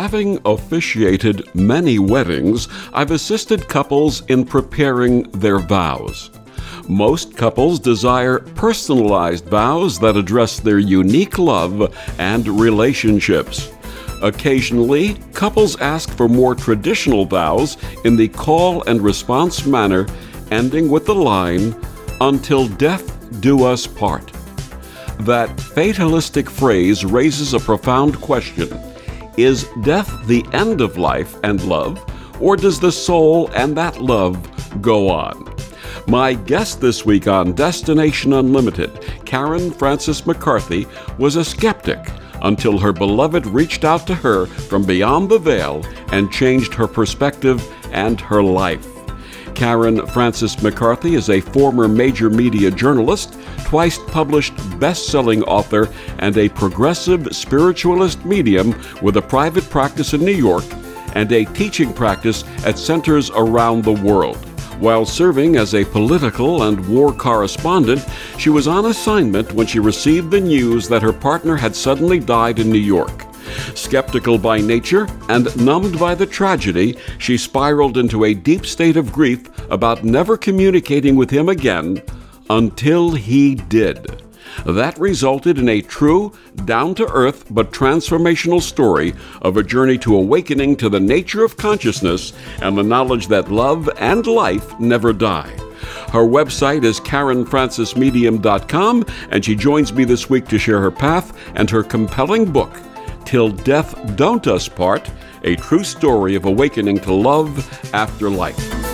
Having officiated many weddings, I've assisted couples in preparing their vows. Most couples desire personalized vows that address their unique love and relationships. Occasionally, couples ask for more traditional vows in the call and response manner, ending with the line, "Until death do us part." That fatalistic phrase raises a profound question. Is death the end of life and love, or does the soul and that love go on? My guest this week on Destination Unlimited, Karen Frances McCarthy, was a skeptic until her beloved reached out to her from beyond the veil and changed her perspective and her life. Karen Frances McCarthy is a former major media journalist, twice published best-selling author, and a progressive spiritualist medium with a private practice in New York and a teaching practice at centers around the world. While serving as a political and war correspondent, she was on assignment when she received the news that her partner had suddenly died in New York. Skeptical by nature and numbed by the tragedy, she spiraled into a deep state of grief about never communicating with him again until he did. That resulted in a true, down-to-earth but transformational story of a journey to awakening to the nature of consciousness and the knowledge that love and life never die. Her website is KarenFrancesMedium.com, and she joins me this week to share her path and her compelling book, Till Death Don't Us Part, a true story of awakening to love after life.